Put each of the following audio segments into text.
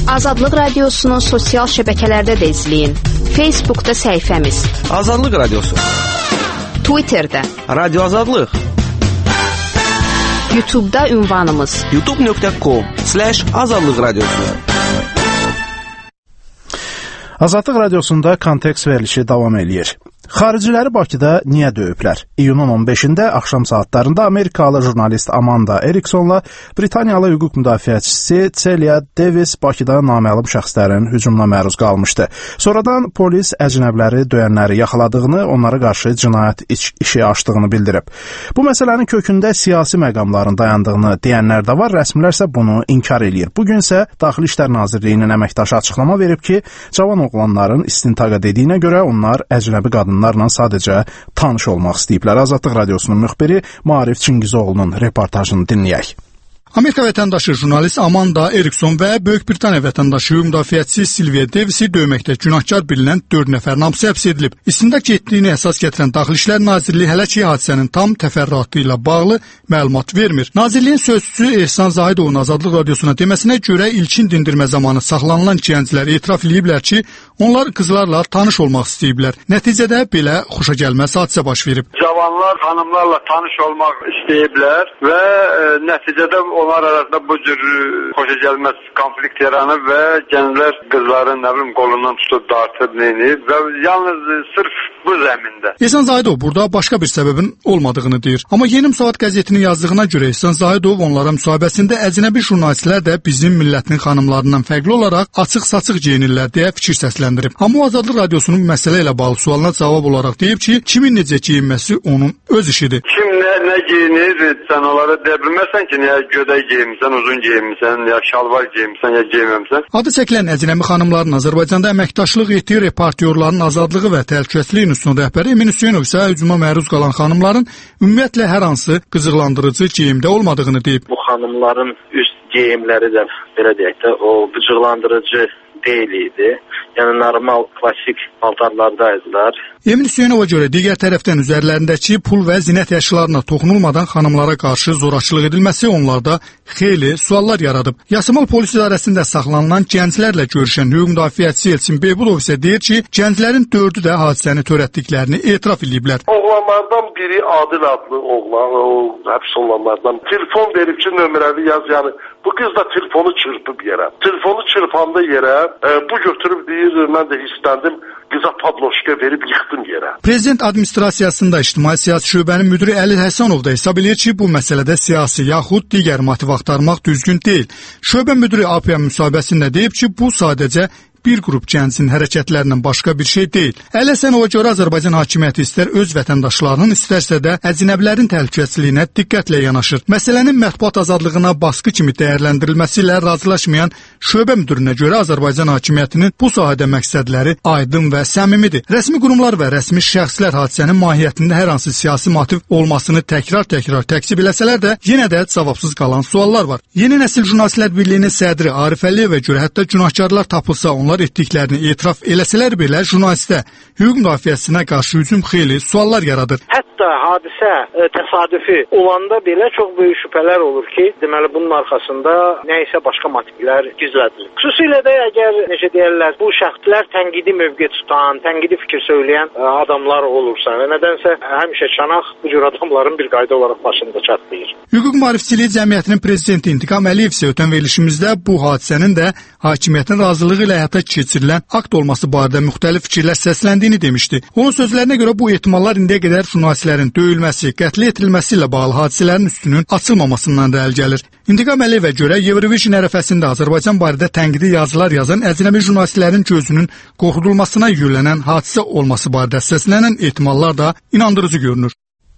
Azadlıq Radiosu'nu sosial şəbəkələrdə də izləyin. Facebook'da səhifəmiz Azadlıq Radiosu, Twitter'da Radyo Azadlıq, YouTube'da ünvanımız youtube.com/Azadlıq Radiosu. Azadlıq Radiosunda kontekst verilişi davam eləyir. Xariciləri Bakıda niyə döyüblər? İyunun 15-də axşam saatlarında Amerikalı jurnalist Amanda Eriksonla Britaniyalı hüquq müdafiəçisi Celia Davis Bakıda naməlum şəxslərin hücumuna məruz qalmışdı. Sonradan polis əcnəbləri döyənləri yaxaladığını, onlara qarşı cinayət işi açdığını bildirib. Bu məsələnin kökündə siyasi məqamların dayandığını deyənlər də var, rəsmilər isə bunu inkar eləyir. Bugün isə Daxili İşlər Nazirliyinin əməkdaşı açıqlama verib ki, cavan oğlanların istintaqa dediyinə görə onlar əcnəbi qadınlarla sadəcə tanış olmaq istəyiblər. Azadlıq Radiosunun müxbiri Maarif Çingizoğlu'nun reportajını dinləyək. Amerika vətəndaşı jurnalist Amanda Erikson və Böyük Britaniya vətəndaşı hüquq müdafiəçisi Silvia Davisi döyməkdə günahkar bilinən 4 nəfər namsı həbs edilib. İstintaq etdiyini əsas gətirən Daxili İşlər Nazirliyi hələ ki hadisənin tam təfərrüatı ilə bağlı məlumat vermir. Nazirliyin sözçüsü Ehsan Zahidovun Azadlıq Radiosuna deməsinə görə ilkin dindirmə zamanı saxlanılan gənclər etiraf ediblər ki, onlar qızlarla tanış olmaq istəyiblər. Nəticədə belə xoşagəlməz hadisə baş verib. Cavanlar xanımlarla tanış olmaq istəyiblər və nəticədə onlar arasında bu cür xoşagəlməz konflikt yaranıb və gənclər qızların qolundan tutub dartıb neyinib və yalnız sırf bu zəmində. İhsan Zahidov burada başqa bir səbəbin olmadığını deyir. Amma Yeni Müsavat qəzetinin yazdığına görə İhsan Zahidov onlara müsahibəsində əcnəbi jurnalistlər də bizim millətin xanımlarından fərqli olaraq açıq-saçıq geyinirlər deyə fikir səsləndirib. Amma Azadlıq Radiosunun məsələ ilə bağlı sualına cavab olaraq deyib ki, kimin necə geyinməsi onun öz işidir. Kim nə geyinir, sən onlara deyə bilməzsən ki, ya gödək geyinmirsən, uzun geyinmirsən, ya şalvar geyinmirsən, ya geyinməmsən. Adı çəkilən əcnəbi xanımların Azərbaycanda əməkdaşlıq etdiyi reportyorların azadlığı və təhlükəsizliyi institutunun rəhbəri Emin Hüseynov isə hücuma məruz qalan xanımların ümumiyyətlə hər hansı qızıqlandırıcı geyimdə olmadığını deyib. Bu xanımların üst geyimləri də belə deyək də o qızıqlandırıcı deyil idi. Yəni normal, klassik paltarlardaydılar. Emin Hüseynova görə digər tərəfdən üzərlərindəki pul və zinət əşyalarına toxunulmadan xanımlara qarşı zorakılıq edilməsi onlarda xeyli suallar yaradıb. Yasamal polis idarəsində saxlanılan gənclərlə görüşən hüquq müdafiəçisi Elçin Beybulov isə deyir ki, gənclərin 4-ü də hadisəni törətdiklərini etiraf ediblər. Oğlanlardan biri Adil adlı oğlan, o həbs olunanlardan telefon verib ki, nömrəni yaz, yəni bu qız da telefonu çırpıb yerə. Telefonu çırpanda yerə bu götürüb deyir, mən də istəndim, qıza padloşka verib yıxdım yerə. Prezident administrasiyasında ictimai siyasi şöbənin müdiri Əlil Həsənov da hesab edir ki, bu məsələdə siyasi yaxud digər motiv axtarmaq düzgün deyil. Şöbə müdiri APM müsahibəsində deyib ki, bu sadəcə bir qrup gəncin hərəkətlərindən başqa bir şey deyil. Əlil Həsənova görə Azərbaycan hakimiyyəti istər öz vətəndaşlarının, istərsə də əcnəbilərin təhlükəsizliyinə diqqətlə yanaşır. Məsələnin mətbuat azadlığına baskı kimi dəyərləndirilməsi ilə razılaşmayan şöbə müdirinə görə Azərbaycan hakimiyyətinin bu sahədə məqsədləri aydın və səmimidir. Rəsmi qurumlar və rəsmi şəxslər hadisənin mahiyyətində hər hansı siyasi motiv olmasını təkrar təksib eləsələr də, yenə də cavabsız qalan suallar var. Yeni Nəsil Jurnalistlər Birliyinin sədri Arif Əliyevə görə hətta günahkarlar tapılsa, onlar etdiklərini etiraf eləsələr belə jurnalistə, hüquq müdafiəçisinə qarşı hücum xeyli suallar yaradır. Hətta hadisə təsadüfi olanda belə çox böyük şübhələr olur ki, deməli bunun arxasında nə isə başqa motivlər gizlədilir. Xüsusilə də əgər necə deyirlər, bu şəxslər tənqidi mövqe tutan, tənqidi fikir söyləyən adamlar olursa və nədənsə həmişə çanaq bu cür adamların bir qayda olaraq başında çatlayır. Hüquq Maarifçiliyi Cəmiyyətinin prezidenti İntiqam Əliyev isə ötən verilişimizdə bu hadisənin də hakimiyyətin razılığı ilə həyata keçirilən akt olması barədə müxtəlif fikirlər səsləndiyini demişdi. Onun sözlərinə görə bu ehtimallar indiyə qədər jurnalistlərin döyülməsi, qətlə yetirilməsi ilə bağlı hadisələrin üstünün açılmamasından da əl gəlir. İntiqam Əliyevə görə Eurovision ərəfəsində Azərbaycan barədə tənqidi yazılar yazan əcnəbi jurnalistlərin gözünün qorxudulmasına yüklənən hadisə olması barədə səslənən ehtimallar da inandırıcı görünür.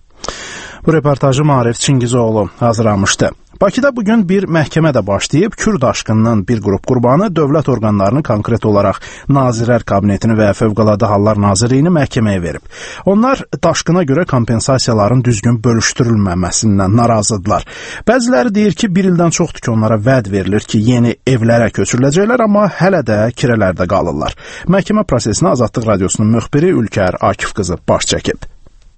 Bu reportajı Maarif Çingizoğlu hazırlamışdı. Bakıda bugün bir məhkəmə də başlayıb, Kürd aşqınının bir qrup qurbanı dövlət orqanlarını, konkret olaraq Nazirlər Kabinetini və Fövqəladə Hallar Nazirliyini məhkəməyə verib. Onlar daşqına görə kompensasiyaların düzgün bölüşdürülməməsindən narazıdırlar. Bəziləri deyir ki, bir ildən çoxdur ki, onlara vəd verilir ki, yeni evlərə köçürüləcəklər, amma hələ də kirələrdə qalırlar. Məhkəmə prosesinə Azadlıq Radiosunun müxbiri Ülkər Akif qızı baş çəkib.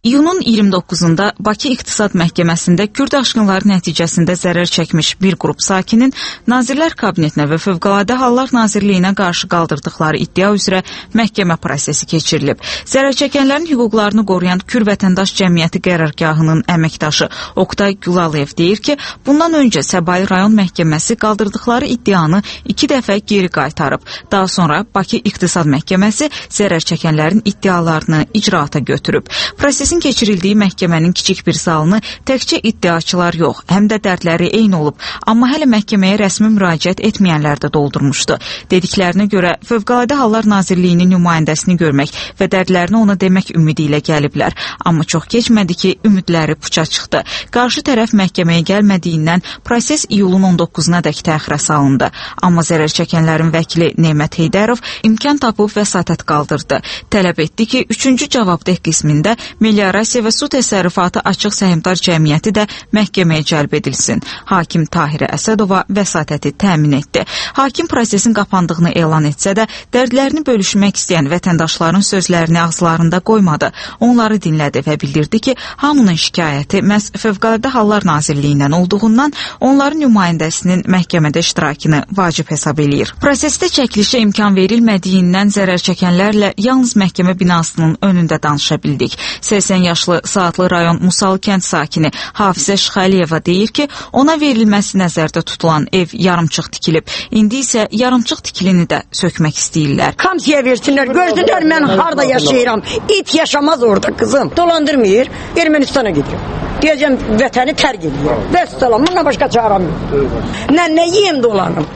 İyunun 29-da Bakı İqtisad Məhkəməsində Kürd aşqınları nəticəsində zərər çəkmiş bir qrup sakinin Nazirlər Kabinetinə və Fövqəladə Hallar Nazirliyinə qarşı qaldırdıqları iddia üzrə məhkəmə prosesi keçirilib. Zərər çəkənlərin hüquqlarını qoruyan Kür Vətəndaş Cəmiyyəti qərargahının əməkdaşı Oqtay Gülaliyev deyir ki, bundan öncə Səbail rayon məhkəməsi qaldırdıqları iddianı 2 dəfə geri qaytarıb. Daha sonra Bakı İqtisad Məhkəməsi zərər çəkənlərin iddialarını icraata götürüb. Prosesin keçirildiyi məhkəmənin kiçik bir salını təkcə iddiaçılar yox, həm də dərdləri eyni olub, amma hələ məhkəməyə rəsmi müraciət etməyənlər də doldurmuşdu. Dediklərinə görə Fövqəladə Hallar Nazirliyinin nümayəndəsini görmək və dərdlərini ona demək ümidi ilə gəliblər. Amma çox keçmədi ki, ümidləri puça çıxdı. Qarşı tərəf məhkəməyə gəlmədiyindən proses iyulun 19-na dək təxirə salındı. Amma zərər çəkənlərin vəkili Nemət Heydərov imkan tapıb vəsatət qaldırdı. Tələb etdi ki, 3-cü cavabdeh qismində Meliorasiya və Su Təsərrüfatı Açıq Səhmdar Cəmiyyəti də məhkəməyə cəlb edilsin. Hakim Tahirə Əsədova vəsatəti təmin etdi. Hakim prosesin qapandığını elan etsə də, dərdlərini bölüşmək istəyən vətəndaşların sözlərini ağızlarında qoymadı. Onları dinlədi və bildirdi ki, hamının şikayəti məhz Fövqəladə Hallar Nazirliyindən olduğundan onların nümayəndəsinin məhkəmədə iştirakını vacib hesab eləyir. Prosesdə çəkilişə imkan verilmədiyindən zərər çəkənlərlə yalnız məhkəmə binasının önündə danışa bildik. 80 yaşlı Saatlı rayon Musal kənd sakini Hafizə Şıxəliyeva deyir ki, ona verilməsi nəzərdə tutulan ev yarımçıq tikilib. İndi isə yarımçıq tikilini də sökmək istəyirlər. Kamsiyə versinlər, gördülər mən harda yaşayıram. İt yaşamaz orada kızım. Dolandırmır, Ermənistana gidiyor. Deyəcəm vətəni tərk edir. Bəs salam, bundan başqa çağıram yox. Nə yiyim dolanım.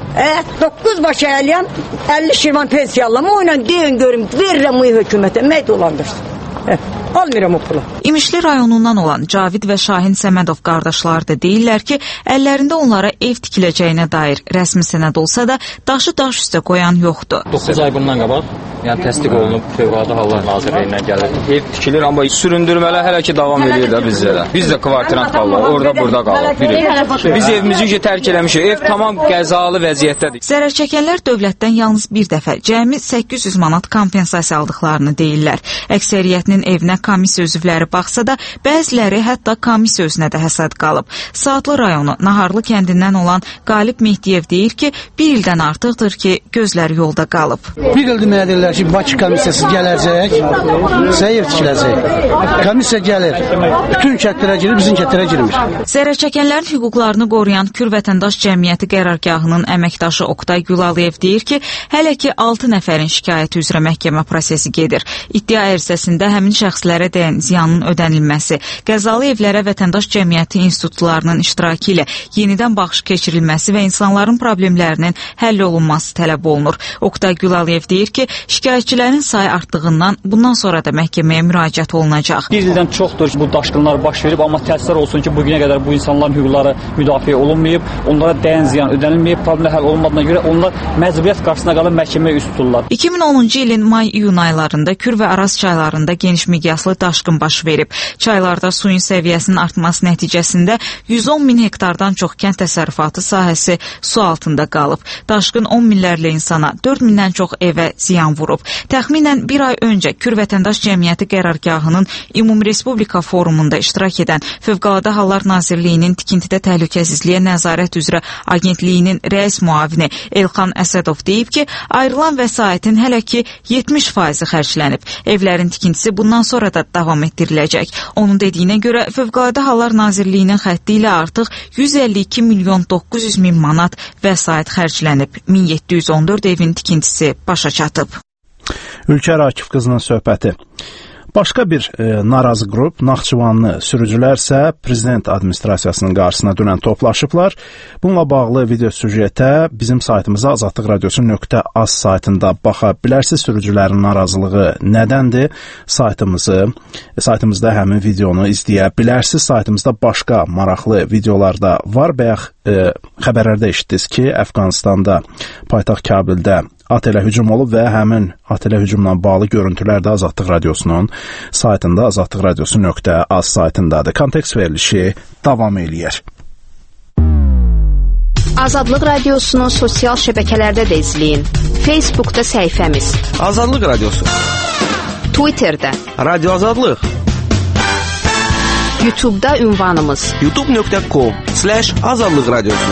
9 başı əliyəm, 50 şirvan pensiyalam. O ilə deyin görüm, verirəm bu hökumətə, məy dolandırsın. Almıram o pulu. İmişli rayonundan olan Cavid və Şahin Səmədov qardaşları da deyirlər ki, əllərində onlara ev tikiləcəyinə dair rəsmi sənəd olsa da, daşı daş üstə qoyan yoxdur. 9 ay bundan qabaq, yəni təsdiq olunub Fövqəladə Hallar Nazirliyindən gəlir. Ev tikilir, amma süründürmələr hələ ki davam edir də bizdə də. Biz də kvartirant qalırıq, orada burada qalırıq. Biz evimizi ki tərk eləmişik, ev tamam qəzalı vəziyyətdədir. Zərər çəkənlər dövlətdən yalnız bir dəfə cəmi 800 manat kompensasiya aldıqlarını deyirlər. Əksəriyyətinin evinə komissiya üzvləri baxsa da, bəziləri hətta komissiya özünə də həsəd qalıb. Saatlı rayonu Naharlı kəndindən olan Qalib Mehdiyev deyir ki, bir ildən artıqdır ki, gözləri yolda qalıb. Bir ildir mənə deyirlər ki, Bakı komissiyası gələcək, səhər tikiləcək. Komissiya gəlir, bütün kəndlərə girir, bizim kəndlərə girmir. Zərər çəkənlərin hüquqlarını qoruyan Kür Vətəndaş Cəmiyyəti qərargahının əməkdaşı Oqtay Gülaliyev deyir ki, hələ ki 6 nəfərin şikayəti üzrə məhkəmə prosesi gedir. İddia ərizəsində həmin şəxslərə dəyən ziyanın ödənilməsi, qəzalı evlərə vətəndaş cəmiyyəti institutlarının iştirakı ilə yenidən baxış keçirilməsi və insanların problemlərinin həll olunması tələb olunur. Oqtay Gülaliyev deyir ki, şikayətçilərin sayı artdığından bundan sonra da məhkəməyə müraciət olunacaq. Bir ildən çoxdur ki, bu daşqınlar baş verib, amma təəssüflər olsun ki, bugünə qədər bu insanların hüquqları müdafiə olunmayıb, onlara dəyən ziyan ödənilməyib, problemlər həll olunmadığına görə onlar məcburiyyət qarşısına qalıb məhkəməyə üst tuturlar. 2010-cu ilin may-iyun aylarında Kür və Araz çaylarında geniş miqyaslı daşqın baş verib. Çaylarda suyun səviyyəsinin artması nəticəsində 110 min hektardan çox kənd təsərrüfatı sahəsi su altında qalıb. Daşqın 10 minlərlə insana, 4 mindən çox evə ziyan vurub. Təxminən bir ay öncə Kür Vətəndaş Cəmiyyəti qərargahının Ümumrespublika forumunda iştirak edən Fövqəladə Hallar Nazirliyinin tikintidə təhlükəsizliyə nəzarət üzrə agentliyinin rəis müavini Elxan Əsədov deyib ki, ayrılan vəsaitin hələ ki 70% xərclənib. Evlərin tikintisi bundan sonra da davam etdiriləcək. Onun dediyinə görə Fövqəladə Hallar Nazirliyinin xətti ilə artıq 152 milyon 900 min manat vəsait xərclənib. 1714 evin tikintisi başa çatıb. Ülkər Akif qızının söhbəti. Başqa bir narazı qrup, Naxçıvanlı sürücülər isə prezident administrasiyasının qarşısına dünən toplaşıblar. Bununla bağlı video süjetə bizim saytımıza azadlıqradiosu.az saytında baxa bilərsiniz. Sürücülərin narazılığı nədəndir? Saytımızda həmin videonu izləyə bilərsiniz. Saytımızda başqa maraqlı videolar da var. Bayaq xəbərlərdə eşitdiniz ki, Əfqanistanda, paytaxt Kabildə otelə hücum olub və həmin otelə hücumla bağlı görüntülər də Azadlıq Radiosunun saytında, azadlıqradiosu.az saytındadır. Kontekst verilişi davam eləyir. Azadlıq Radiosunu sosial şəbəkələrdə də izləyin. Facebookda səhifəmiz Azadlıq Radiosu, Twitterdə Radio Azadlıq, YouTube-da ünvanımız youtube.com/azadlıq radiosu.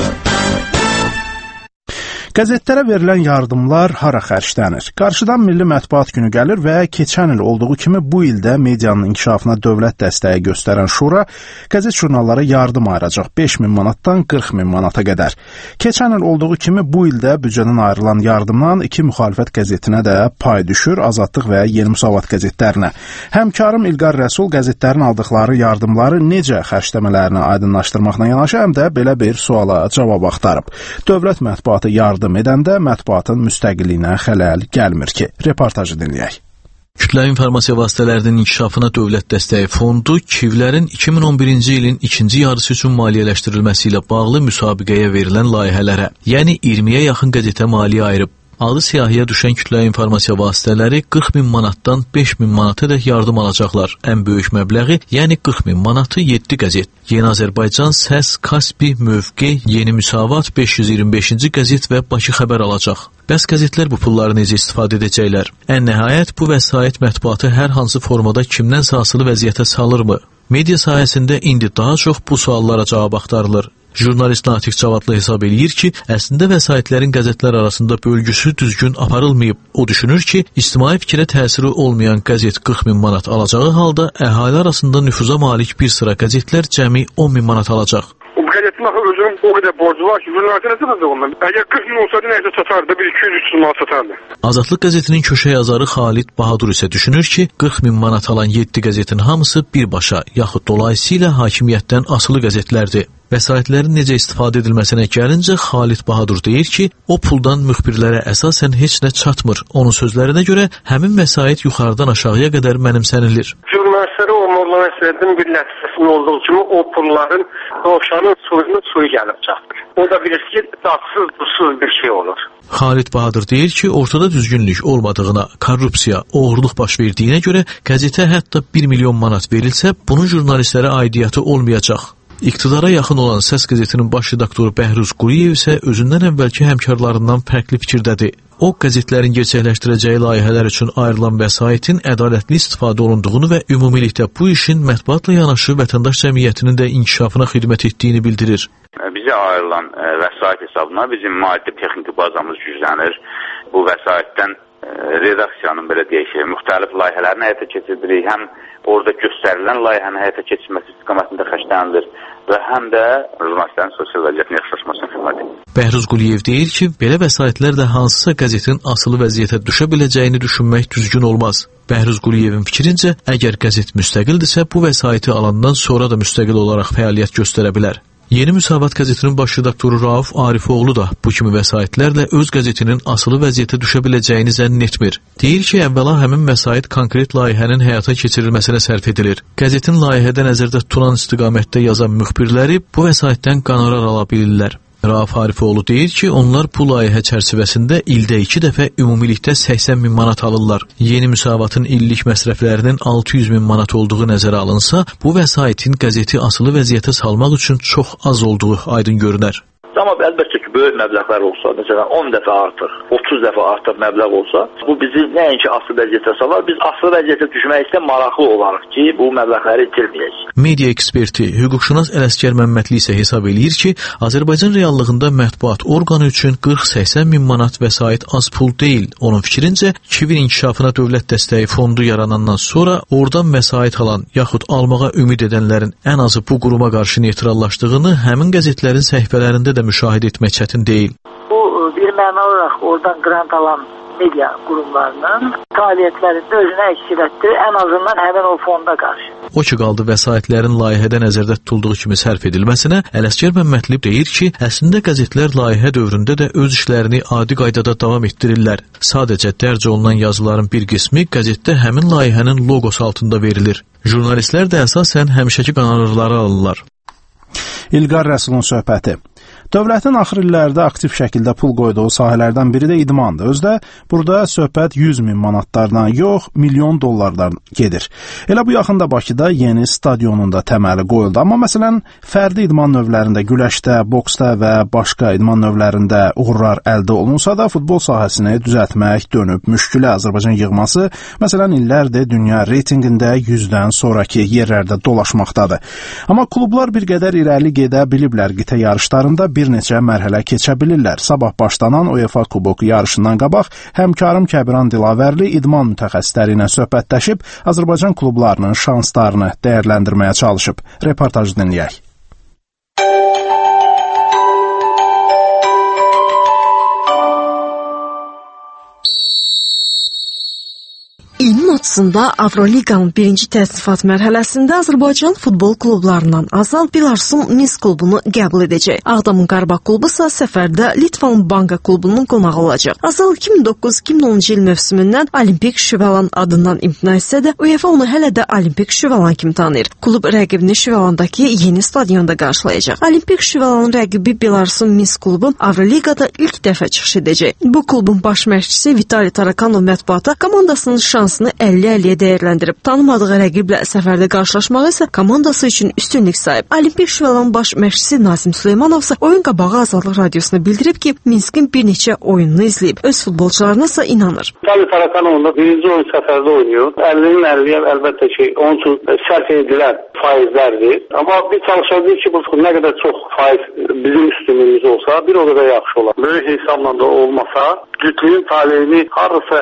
Qəzetlərə verilən yardımlar hara xərclənir? Qarşıdan Milli Mətbuat Günü gəlir və keçən il olduğu kimi bu ildə medianın inkişafına dövlət dəstəyi göstərən Şura qəzet jurnallara yardım ayıracaq 5.000 manatdan 40.000 manata qədər. Keçən il olduğu kimi bu ildə büdcədən ayrılan yardımdan iki müxalifət qəzetinə də pay düşür, Azadlıq və Yeni Müsavat qəzetlərinə. Həmkarım İlqar Rəsul qəzetlərin aldıqları yardımları necə xərcləmələrini aydınlaşdırmaqla yanaşı həm də belə bir suala cavab axtarıb. Dövlət mətbuatı yardım edəndə mətbuatın müstəqilliyinə xələl gəlmir ki. Reportajı dinləyək. Kütləvi informasiya vasitələrinin inkişafına dövlət dəstəyi fondu KİV-lərin 2011-ci ilin ikinci yarısı üçün maliyyələşdirilməsi ilə bağlı müsabiqəyə verilən layihələrə, yəni 20-yə yaxın qəzetə maliyyə ayırıb. Adı siyahıya düşən kütləvi informasiya vasitələri 40.000 manatdan 5.000 manatədək yardım alacaqlar. Ən böyük məbləği, yəni 40.000 manatı 7 qəzet. Yeni Azərbaycan, Səs, Kaspi, Mövqe, Yeni Müsavat, 525-ci qəzet və Bakı Xəbər alacaq. Bəs qəzetlər bu pulları necə istifadə edəcəklər? Ən nəhayət, bu vəsait mətbuatı hər hansı formada kimdənsə asılı vəziyyətə salırmı? Media sahəsində indi daha çox bu suallara cavab axtarılır. Jurnalist Natiq Cavadlı hesab eləyir ki, əslində vəsaitlərin qəzetlər arasında bölgüsü düzgün aparılmayıb. O düşünür ki, ictimai fikrə təsiri olmayan qəzet 40.000 manat alacağı halda əhali arasında nüfuza malik bir sıra qəzetlər cəmi 10.000 manat alacaq. Bu qəzetin axı özünün o qədər borcu var ki, jurnalistə nəsə olacaq ondan? Əgər 40.000 olsaydı nəysə satardı, bir 200-300 manat satardı. Azadlıq qəzetinin köşə yazarı Xalid Bahadur isə düşünür ki, 40.000 manat alan 7 qəzetin hamısı birbaşa, yaxud dolayısıyla hakimiyyətdən asılı qəzetlərdir. Vəsaitlərin necə istifadə edilməsinə gəlincə Xalid Bahadur deyir ki, o puldan müxbirlərə əsasən heç nə çatmır. Onun sözlərinə görə həmin vəsait yuxarıdan aşağıya qədər mənimsənilir. Jurnalistlərə olmalı vəsaitlərin bir nəticəsində olduğu kimi o pulların dovşanın suyu gəlib çatır. O da bilir ki, dadsız, dusuz bir şey olur. Xalid Bahadur deyir ki, ortada düzgünlük olmadığına, korrupsiya, oğurluq baş verdiyinə görə qəzetə hətta 1 milyon manat verilsə, bunun jurnalistlərə aidiyyatı olmayacaq. İqtidara yaxın olan Səs qəzetinin baş redaktoru Bəhruz Quliyev isə özündən əvvəlki həmkarlarından fərqli fikirdədir. O, qəzetlərin gerçəkləşdirəcəyi layihələr üçün ayrılan vəsaitin ədalətli istifadə olunduğunu və ümumilikdə bu işin mətbuatla yanaşı vətəndaş cəmiyyətinin də inkişafına xidmət etdiyini bildirir. Bizə ayrılan vəsait hesabına bizim maddi texniki bazamız güclənir. Bu vəsaitdən redaksiyanın belə deyək, müxtəlif layihələrini həyata keçiririk. Həm orada göstərilən layihənin həyata keçirilməsi istiqamətində xərclənilir və həm də jurnalistlərin sosial vəziyyətinin yaxşılaşmasına xidmət edir. Bəhruz Quliyev deyir ki, belə vəsaitlərlə hansısa qəzetin asılı vəziyyətə düşə biləcəyini düşünmək düzgün olmaz. Bəhruz Quliyevin fikrincə, əgər qəzet müstəqildirsə, bu vəsaiti alandan sonra da müstəqil olaraq fəaliyyət göstərə bilər. Yeni Müsavat qəzetinin baş redaktoru Rauf Arifoğlu da bu kimi vəsaitlərlə öz qəzetinin asılı vəziyyətə düşə biləcəyini zənn etmir. Deyir ki, əvvəla həmin vəsait konkret layihənin həyata keçirilməsinə sərf edilir. Qəzetin layihədə nəzərdə tutulan istiqamətdə yazan müxbirləri bu vəsaitdən qonorar ala bilirlər. Rauf Arifoğlu deyir ki, onlar bu layihə çərçivəsində ildə 2 dəfə ümumilikdə 80.000 manat alırlar. Yeni Müsavatın illik məsrəflərinin 600.000 manat olduğu nəzərə alınsa, bu vəsaitin qəzeti asılı vəziyyətə salmaq üçün çox az olduğu aydın görünər. Amma əlbəttə ki, böyük məbləğlər olsa, məsələn 10 dəfə artıq, 30 dəfə artıq məbləğ olsa, bu bizi nəinki asılı vəziyyətə salar, biz asılı vəziyyətə düşməkdə maraqlı olarıq ki, bu məbləğləri itirməyək. Media eksperti, hüquqşünas Ələsgər Məmmədli isə hesab eləyir ki, Azərbaycan reallığında mətbuat orqanı üçün 40-80 min manat vəsait az pul deyil. Onun fikrincə, KİV-in inkişafına dövlət dəstəyi fondu yaranandan sonra oradan vəsait alan, yaxud almağa ümid edənlərin ən azı bu quruma qarşı neytrallaşdığını həmin qəzetlərin səhifələrində də müşahidə etmək çətin deyil. Bu bir məna olaraq oradan qrant alan media qurumlarının fəaliyyətlərində özünə əks etdirir, ən azından həmin o fonda qarşı. O ki qaldı vəsaitlərin layihədə nəzərdə tutulduğu kimi sərf edilməsinə, Ələsgər Məmmədli deyir ki, əslində qəzetlər layihə dövründə də öz işlərini adi qaydada davam etdirirlər. Sadəcə dərc olunan yazıların bir qismi qəzetdə həmin layihənin loqosu altında verilir. Jurnalistlər də əsasən həmişəki qonorarları alırlar. İlqar Rəsulun söhbəti. Dövlətin axır illərdə aktiv şəkildə pul qoyduğu sahələrdən biri də idmandır. Özdə burada söhbət 100 min manatlardan yox, milyon dollardan gedir. Elə bu yaxında Bakıda yeni stadionun da təməli qoyuldu. Amma məsələn, fərdi idman növlərində, güləşdə, boksda və başqa idman növlərində uğurlar əldə olunsa da, futbol sahəsini düzəltmək dönüb müşkülə. Azərbaycan yığması, məsələn, illərdir dünya reytinqində 100-dən sonraki yerlərdə dolaşmaqdadır. Amma klublar bir qədər irəli gedə biliblər qitə yarışlarında bir neçə mərhələ keçə bilirlər. Sabah başlanan UEFA Kuboku yarışından qabaq həmkarım Kəbiran Dilavərli idman mütəxəssisləri ilə söhbətləşib Azərbaycan klublarının şanslarını dəyərləndirməyə çalışıb. Reportaj dinləyək. İlin 30-da Avroliqanın birinci təsnifat mərhələsində Azərbaycan futbol klublarından Azal Bilarsun Minsk klubunu qəbul edəcək. Ağdamın Qarabağ klubu isə səfərdə Litvanın Banka klubunun qonağı olacaq. Azal 2009-2010-cu il mövsümündən Olimpik Şüvəlan adından imtina etsə də, UEFA onu hələ də Olimpik Şüvəlan kimi tanıyır. Klub rəqibini Şüvəlandakı yeni stadionda qarşılayacaq. Olimpik Şüvəlanın rəqibi Bilarsun Minsk klubu Avroliqada ilk dəfə çıxış edəcək. Bu klubun baş məşqçisi Vitali Tarakanov mətbuata komandasının şansını 50-50-yə dəyərləndirib. Tanımadığı rəqiblə səfərdə qarşılaşmağı isə komandası üçün üstünlük sayıb. Olimpik Şüvəlan baş məşqçisi Nazim Süleymanov isə oyun qabağı Azadlıq Radiosuna bildirib ki, Minskin bir neçə oyununu izləyib. Öz futbolçularına isə inanır. Vitali Tarakanov'un da birinci oyun səfərdə oynuyor. 50'nin 50'ye əlbəttə ki, onun üçün sərf edilən faizlərdir. Amma bir çalışacağız ki, bu nə qədər çox faiz bizim üstünlüğümüz olsa, bir o qədər yaxşı olar. Böyük hesabla da olmasa, cütlüyün taleyini harasa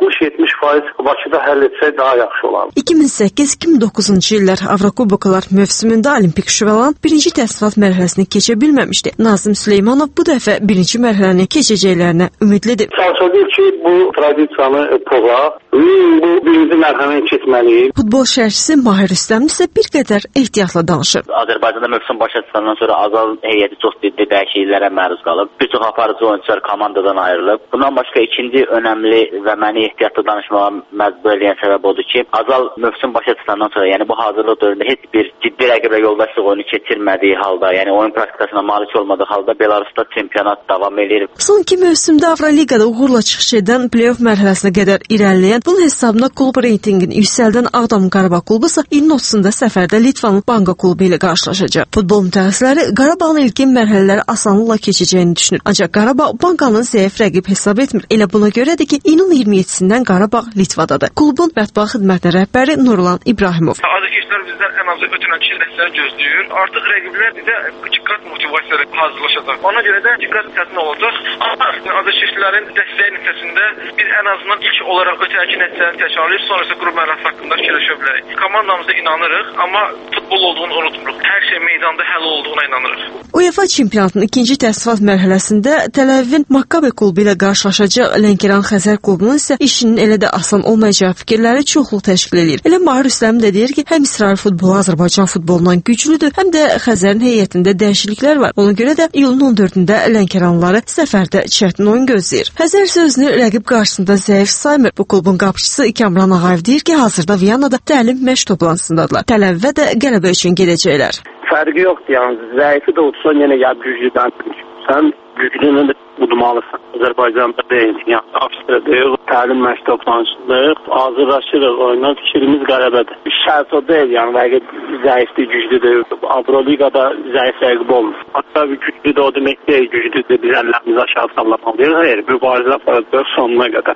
60-70% Bakıda həll etsək daha yaxşı olar. 2008-2009-cu illər Avrokuboklar mövsümündə Olimpik Şüvəlan birinci təsnifat mərhələsini keçə bilməmişdi. Nazim Süleymanov bu dəfə birinci mərhələni keçəcəklərinə ümidlidir. Çalışacağız ki, bu tradisiyanı pozaq. Bu birinci mərhələni keçməliyik. Futbol şərhçisi Mahir Rüstəm isə bir qədər ehtiyatla danışır. Azərbaycanda mövsüm başa çıxandan sonra Azal heyəti çox ciddi dəyişikliklərə məruz qalıb. Bir çox aparıcı oyunçular komandadan ayrılıb. Bundan başqa ikinci önəmli və məni ehtiyatla danışmağa məcbur edən səbəb odur ki, Azal mövsüm başa çıxandan sonra, yəni bu hazırlıq dövründə heç bir ciddi rəqiblə yoldaşlıq oyunu keçirmədiyi halda, yəni oyun praktikasına malik olmadığı halda Belarusda çempionat davam edir. Son iki mövsümdə Avroliqada uğurla çıxış edən play-off mərhələsinə qədər irəliləyən, bunun hesabına klub reytinqini yüksəldən Ağdam Qarabağ klubu isə ilin 30-da səfərdə Litvanın Banka klubu ilə qarşılaşacaq. Futbol mütəxəssisləri Qarabağın ilkin mərhələləri asanlıqla keçəcəyini düşünür. Ancaq Qarabağ Bankanın zəif rəqib hesab etmir. Elə buna görədir ki, iyunun 27-sindən Qarabağ Litvadadır. Klubun mətbuat xidmətinin rəhbəri Nurlan İbrahimov. Azərkeşlər bizdən ən azı ötürən 2 dəstəni gözləyir. Artıq rəqiblər bizə diqqət motivasiyayla hazırlaşacaq. Ona görə də diqqət çətin olacaq. Amma Azərkeşlərin dəstəyi nəticəsində biz ən azından ilk olaraq ötəki nəticəni təkrarlayıb, sonrası qrup mərhələsi haqqında fikirləşə bilərik. Komandamıza inanırıq, amma futbol olduğunu unutmuruq. Hər şey meydanda həll olduğuna inanırıq. UEFA çempionatının ikinci təsnifat mərhələsində Təl-Əvivin Makkabi klubu ilə qarşılaşacaq Lənkəran Xəzər klubunun isə işinin elə də asan olmayacağı fikirləri çoxluq təşkil edir. Elə Mahir Rüstəm də deyir ki, həm İsrail futbolu Azərbaycan futbolundan güclüdür, həm də Xəzərin heyətində dəyişikliklər var. Ona görə də iyulun 14-də Lənkəranlıları səfərdə çətin oyun gözləyir. Xəzər isə özünü rəqib qarşısında zəif saymır. Bu klubun qapıçısı Kamran Ağayev deyir ki, hazırda Viyanada təlim məşq toplantısındadılar. Təl-Əvivə də qələbə üçün gedəcəklər. Fərqi yoxdur, yəni zəifi də olsa yenə gəlib güclüdən. Sən güclünü də udmalısan. Azərbaycanda deyil, yəni Avstriyada təlim məşq toplantısındayıq. Hazırlaşırıq oyuna, fikrimiz qələbədir. Şərt o deyil, yəni rəqib zəifdir, güclüdür. Avroliqada zəif rəqib olmur. Hatta bir güclü də o demək deyil, güclüdür. Biz əllərimizi aşağı sallamalıyıq. Hayır, mübarizə aparacaq sonuna qədər.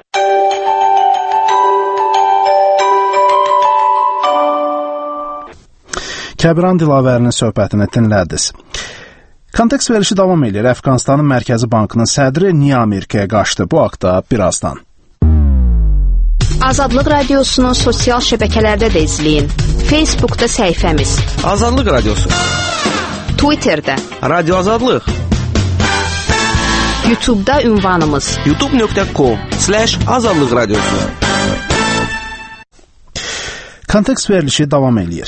Kəbiran Dilavərinin söhbətini dinlədiniz. Kontekst verilişi davam edir. Əfqanistanın Mərkəzi Bankının sədri niyə Amerikaya qaçdı? Bu haqda birazdan. Azadlıq Radiosunu sosial şəbəkələrdə də izləyin. Facebookda səhifəmiz Azadlıq Radiosu, Twitterdə Radio Azadlıq, YouTube'da ünvanımız youtube.com/Azadlıq Radiosu. Kontekst verilişi davam edir.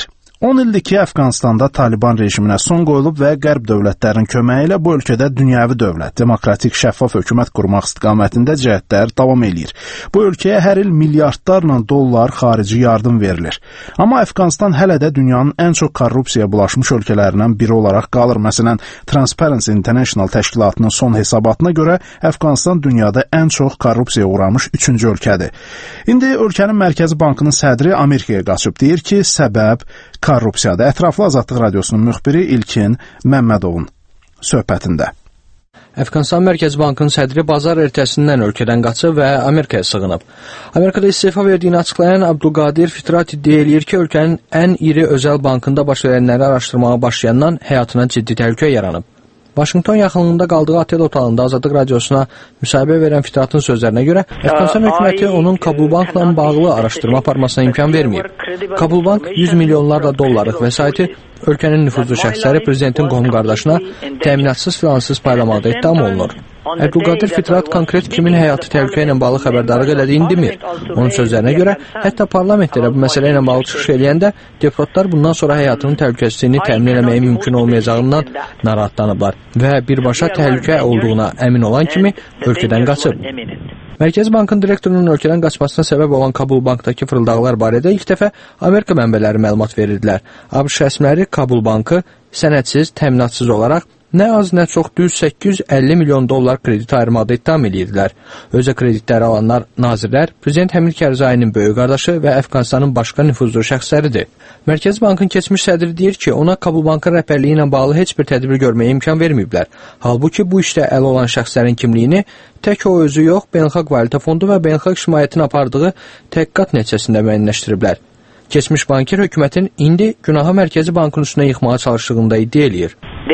10 ildir ki, Əfqanistanda Taliban rejiminə son qoyulub və qərb dövlətlərinin köməyi ilə bu ölkədə dünyəvi dövlət, demokratik, şəffaf hökumət qurmaq istiqamətində cəhətlər davam eləyir. Bu ölkəyə hər il milyardlarla dollar xarici yardım verilir. Amma Əfqanistan hələ də dünyanın ən çox korrupsiyaya bulaşmış ölkələrindən biri olaraq qalır. Məsələn, Transparency International təşkilatının son hesabatına görə Əfqanistan dünyada ən çox korrupsiyaya uğramış 3-cü ölkədir. İndi ölkənin Mərkəzi Bankının sədri Amerikaya qaçıb, deyir ki, səbəb korrupsiyadır. Ətraflı Azadlıq Radiosunun müxbiri İlkin Məmmədovun söhbətində. Əfqanistan Mərkəzi Bankının sədri bazar ertəsindən ölkədən qaçıb və Amerikaya sığınıb. Amerikada istefa verdiyini açıqlayan Abdulqadir Fitrat iddia eləyir ki, ölkənin ən iri özəl bankında baş verənləri araşdırmağa başlayandan həyatına ciddi təhlükə yaranıb. Vaşinqton yaxınlığında qaldığı otel otağında Azadlıq Radiosuna müsahibə verən Fitratın sözlərinə görə, Əfqanistan hökuməti onun Kabul Bankla bağlı araşdırma aparmasına imkan verməyib. Kabul Bank 100 milyonlarla dollarlıq vəsaiti ölkənin nüfuzlu şəxsləri prezidentin qohum qardaşına təminatsız filansız paylamaqda ittiham olunur. Abdulqadir Fitrat konkret kimin həyatı təhlükə ilə bağlı xəbərdarlıq elədiyini demir. Onun sözlərinə görə, hətta parlamentdə bu məsələ ilə bağlı çıxış eləyəndə deputatlar bundan sonra həyatının təhlükəsizliyini təmin etməyə mümkün olmayacağından narahatlanıblar və birbaşa təhlükə olduğuna əmin olan kimi ölkədən qaçıb. Mərkəzi Bankın direktorunun ölkədən qaçmasına səbəb olan Kabul Bankdakı fırıldaqlar barədə ilk dəfə Amerika mənbələri məlumat verirdilər. ABŞ rəsmiləri Kabul Bankı sənədsiz, təminatsız olaraq nə az, nə çox düz 850 milyon dollar kredit ayırmaqda ittiham edirdilər. Özə kreditləri alanlar nazirlər, Prezident Həmid Kərzayinin böyük qardaşı və Əfqanistanın başqa nüfuzlu şəxsləridir. Mərkəzi Bankın keçmiş sədri deyir ki, ona Kabul Bankın rəhbərliyi ilə bağlı heç bir tədbir görməyə imkan verməyiblər. Halbuki bu işdə əl olan şəxslərin kimliyini tək o özü yox, Beynəlxalq Valyuta Fondu və Beynəlxalq İctimaiyyətin apardığı təhqiqat nəticəsində müəyyənləşdiriblər. Keçmiş banker hökumətin indi günahı Mərkəzi Bankın üstünə yıxmağa çalışdığında iddia eləyir.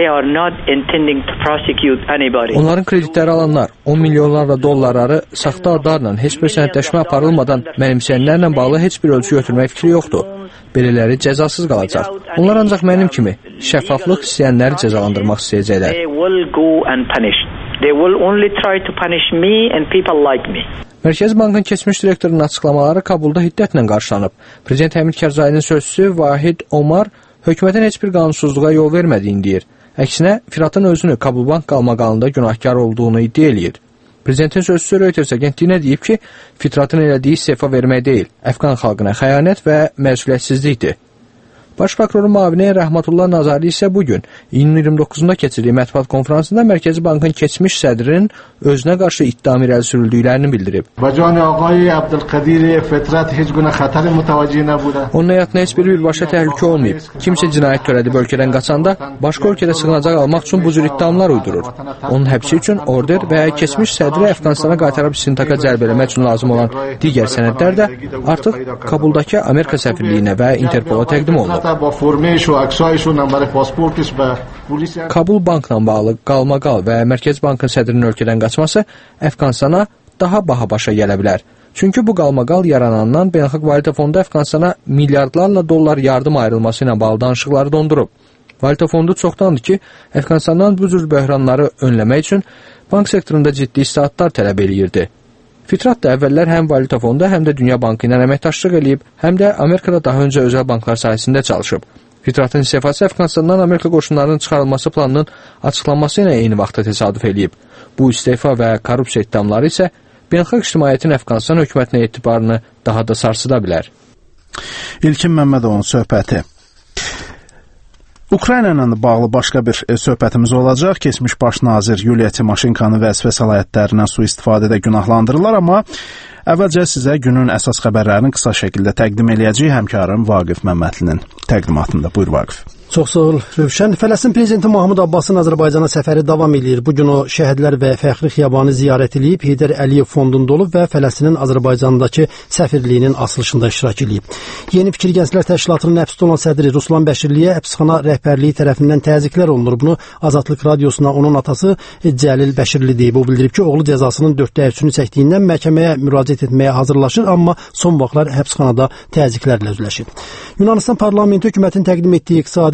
Onların kreditləri alanlar 10 milyonlarla dollarları saxta adlarla heç bir sənədləşmə aparılmadan mənimsəyənlərlə bağlı heç bir ölçü götürmək fikri yoxdur. Belələri cəzasız qalacaq. Onlar ancaq mənim kimi şəffaflıq istəyənləri cəzalandırmaq istəyəcəklər. Mərkəzi Bankın keçmiş direktorunun açıqlamaları Kabulda hiddətlə qarşılanıb. Prezident Həmid Kərzayinin sözçüsü Vahid Omar hökumətin heç bir qanunsuzluğa yol vermədiyini deyir. Əksinə, Firatın özünü Kabul Bank qalmaqalında günahkar olduğunu iddia eləyir. Prezidentin sözçüsü Reuters agentliyinə deyib ki, Fitratın elədiyi istefa vermək deyil, Əfqan xalqına xəyanət və məsuliyyətsizlikdir. Baş prokurorun müavini Rəhmatullah Nazari isə bugün, iyunun 29-da keçirdiyi mətbuat konferansında Mərkəzi Bankın keçmiş sədrinin özünə qarşı ittiham irəli sürüldüklərini bildirib. Onun həyatına heç bir birbaşa təhlükə olmayıb. Kimsə cinayət törədib ölkədən qaçanda başqa ölkədə sığınacaq almaq üçün bu cür ittihamlar uydurur. Onun həbsi üçün order və keçmiş sədri Əfqanistana qaytarıb istintaqa cəlb eləmək üçün lazım olan digər sənədlər də artıq Kabuldakı Amerika səfirliyinə və Interpola təqdim olunur. Kabul Bankla bağlı qalmaqal və Mərkəzi Bankın sədrinin ölkədən qaçması Əfqanistana daha baha başa gələ bilər. Çünki bu qalmaqal yaranandan Beynəlxalq Valyuta Fondu Əfqanistana milyardlarla dollar yardım ayrılması ilə bağlı danışıqları dondurub. Valyuta Fondu çoxdandır ki, Əfqanistandan bu cür böhranları önləmək üçün bank sektorunda ciddi islahatlar tələb eləyirdi. Fitrat da əvvəllər həm Valyuta Fondu, həm də Dünya Bankı ilə əməkdaşlıq eləyib, həm də Amerikada daha öncə özəl banklar sahəsində çalışıb. Fitratın istefası Əfqanistandan Amerika qoşunlarının çıxarılması planının açıqlanması ilə eyni vaxtda təsadüf eləyib. Bu istefa və korrupsiya ittihamları isə beynəlxalq ictimaiyyətin Əfqanistan hökumətinə etibarını daha da sarsıda bilər. İlkin Məmmədovun söhbəti. Ukrayna ilə bağlı başqa bir söhbətimiz olacaq. Keçmiş baş nazir Yuliya Timoşenkonun vəzifə səlahiyyətlərindən sui-istifadədə günahlandırırlar, amma əvvəlcə sizə günün əsas xəbərlərini qısa şəkildə təqdim eləyəcək həmkarım Vaqif Məmmədlinin təqdimatında. Buyur Vaqif. Çox sağ ol, Rövşən. Fələstin prezidenti Mahmud Abbasın Azərbaycana səfəri davam edir. Bugün o şəhidlər və fəxri xiyabanı ziyarət edib, Heydər Əliyev fondunda olub və Fələstinin Azərbaycandakı səfirliyinin açılışında iştirak edib. Yeni Fikir Gənclər Təşkilatının həbsdə olan sədri Ruslan Bəşirliyə həbsxana rəhbərliyi tərəfindən təzyiqlər olunur. Bunu Azadlıq Radiosuna onun atası Cəlil Bəşirli deyib. O bildirib ki, oğlu cəzasının 4/3-ünü çəkdiyindən məhkəməyə müraciət etməyə hazırlaşır, amma son vaxtlar həbsxanada təzyiqlərlə üzləşir. Yunanistan parlamenti hökumətin təqdim etdiyi iqtisadi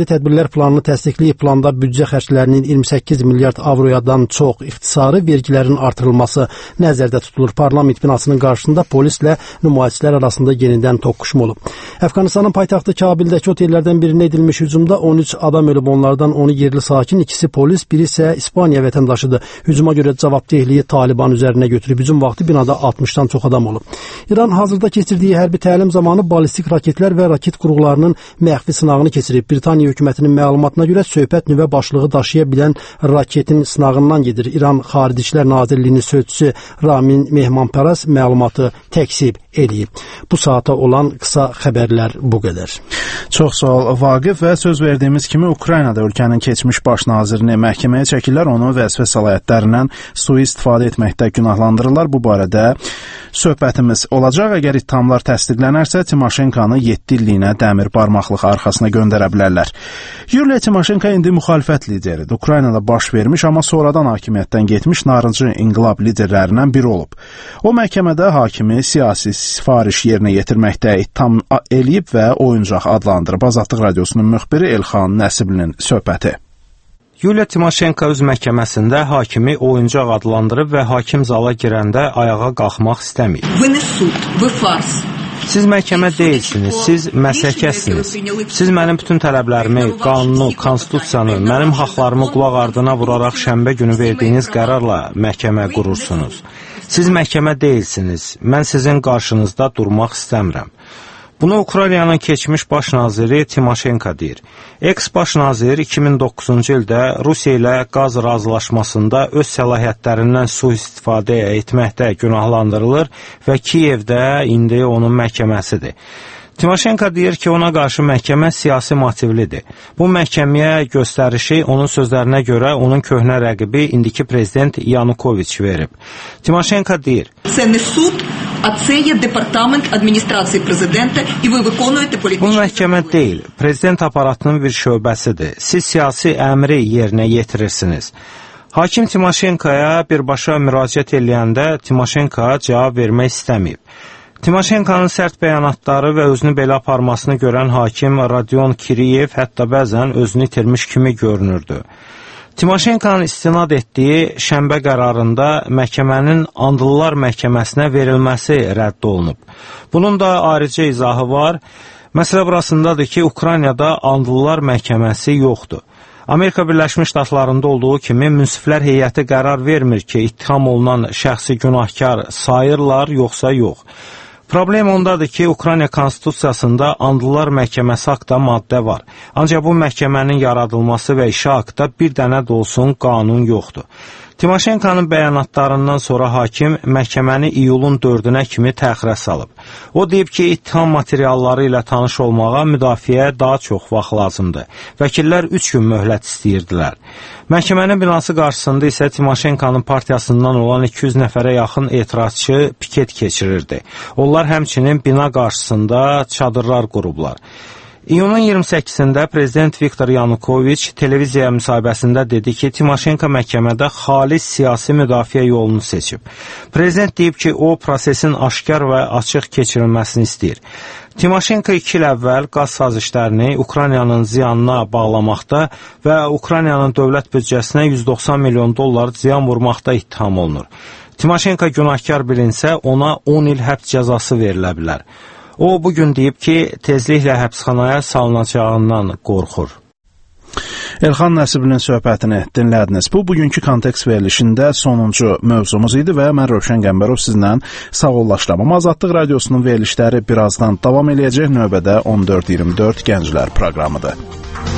tədbirlər planını təsdiqləyib. Planda büdcə xərclərinin 28 milyard avroyadan çox ixtisarı vergilərin artırılması nəzərdə tutulur. Parlament binasının qarşısında polislə nümayişçilər arasında yenidən toqquşma olub. Əfqanistanın paytaxtı Kabildəki otellərdən birinə edilmiş hücumda 13 adam ölüb, onlardan 10 yerli sakin, ikisi polis, biri isə İspaniya vətəndaşıdır. Hücuma görə cavabdehliyi Taliban üzərinə götürüb. Hücum vaxtı binada 60-dan çox adam olub. İran hazırda keçirdiyi hərbi təlim zamanı ballistik raketlər və raket qurğularının məxfi sınağını keçirib. Britaniya hökumətinin məlumatına görə söhbət nüvə başlığı daşıya bilən raketin sınağından gedir. İran Xarici İşlər Nazirliyinin sözçüsü Ramin Mehmanparas məlumatı təkzib edib. Bu saata olan qısa xəbərlər bu qədər. Çox sağ ol Vaqif və söz verdiyimiz kimi Ukraynada ölkənin keçmiş baş nazirini məhkəməyə çəkirlər, onu vəzifə səlahiyyətlərindən sui-istifadə etməkdə günahlandırırlar. Bu barədə söhbətimiz olacaq. Əgər ittihamlar təsdiqlənərsə, Timoşenkonı 7 illiyinə dəmir barmaqlıq arxasına göndərə bilərlər. Yuliya Timoşenko indi müxalifət lideridir. Ukraynada baş vermiş, amma sonradan hakimiyyətdən getmiş narıncı inqilab liderlərindən biri olub. O məhkəmədə hakimi siyasi sifariş yerinə yetirməkdə ittiham eləyib və oyuncaq adlandırıb. Azadlıq Radiosunun müxbiri Elxan Nəsiblinin söhbəti. Yuliya Timoşenko öz məhkəməsində hakimi oyuncaq adlandırıb və hakim zala girəndə ayağa qalxmaq istəməyib. Siz məhkəmə deyilsiniz, siz məsəkəsiniz. Siz mənim bütün tələblərimi, qanunu, konstitusiyanı, mənim haqlarımı qulaq ardına vuraraq şənbə günü verdiyiniz qərarla məhkəmə qurursunuz. Siz məhkəmə deyilsiniz, mən sizin qarşınızda durmaq istəmirəm. Bunu Ukraynanın keçmiş baş naziri Timoşenko deyir. Eks-baş nazir 2009-cu ildə Rusiya ilə qaz razılaşmasında öz səlahiyyətlərindən sui-istifadə etməkdə günahlandırılır və Kiyevdə indi onun məhkəməsidir. Timoşenko deyir ki, ona qarşı məhkəmə siyasi motivlidir. Bu məhkəməyə göstərişi onun sözlərinə görə onun köhnə rəqibi indiki prezident Yanukoviç verib. Timoşenko deyir: Bu məhkəmə deyil, prezident aparatının bir şöbəsidir. Siz siyasi əmri yerinə yetirirsiniz. Hakim Timoşenkoya birbaşa müraciət eləyəndə Timoşenko cavab vermək istəməyib. Timoşenkonun sərt bəyanatları və özünü belə aparmasını görən hakim Rodion Kiriyev hətta bəzən özünü itirmiş kimi görünürdü. Timoşenkonun istinad etdiyi şənbə qərarında məhkəmənin Andlılar məhkəməsinə verilməsi rədd olunub. Bunun da ayrıca izahı var. Məsələ burasındadır ki, Ukraynada Andlılar məhkəməsi yoxdur. Amerika Birləşmiş Ştatlarında olduğu kimi münsiflər heyəti qərar vermir ki, ittiham olunan şəxsi günahkar sayırlar, yoxsa yox. Problem ondadır ki, Ukrayna konstitusiyasında Andlılar məhkəməsi haqda maddə var. Ancaq bu məhkəmənin yaradılması və işi haqda bir dənə də olsun qanun yoxdur. Timoşenkonun bəyanatlarından sonra hakim məhkəməni iyulun 4-ünə kimi təxirə salıb. O deyib ki, ittiham materialları ilə tanış olmağa müdafiəyə daha çox vaxt lazımdır. Vəkillər 3 gün möhlət istəyirdilər. Məhkəmənin binası qarşısında isə Timoşenkonun partiyasından olan 200 nəfərə yaxın etirazçı piket keçirirdi. Onlar həmçinin bina qarşısında çadırlar qurublar. İyunun 28-də prezident Viktor Yanukoviç televiziya müsahibəsində dedi ki, Timoşenko məhkəmədə xalis siyasi müdafiə yolunu seçib. Prezident deyib ki, o prosesin aşkar və açıq keçirilməsini istəyir. Timoşenko 2 il əvvəl qaz sazişlərini Ukraynanın ziyanına bağlamaqda və Ukraynanın dövlət büdcəsinə 190 milyon dollar ziyan vurmaqda ittiham olunur. Timoşenko günahkar bilinsə, ona 10 il həbs cəzası verilə bilər. O, bugün deyib ki, tezliklə həbsxanaya salınacağından qorxur. Elxan Nəsiblinin söhbətini dinlədiniz. Bu, bugünkü kontekst verilişində sonuncu mövzumuz idi və mən Rövşən Qəmbərov sizlə sağollaşıram. Azadlıq Radiosunun verilişləri birazdan davam eləyəcək. Növbədə 14-24 Gənclər proqramıdır.